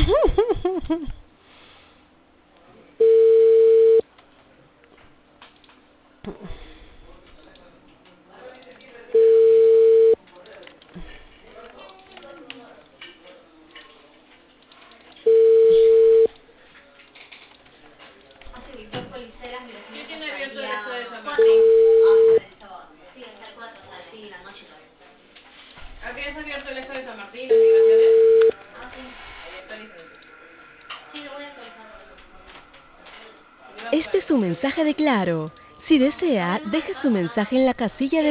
¿Quién tiene abierto el esto de San Martín? ¿Habías abierto el esto de San Martín, las migraciones? Actualízame. Este es un mensaje de Claro. Si desea, deje su mensaje en la casilla de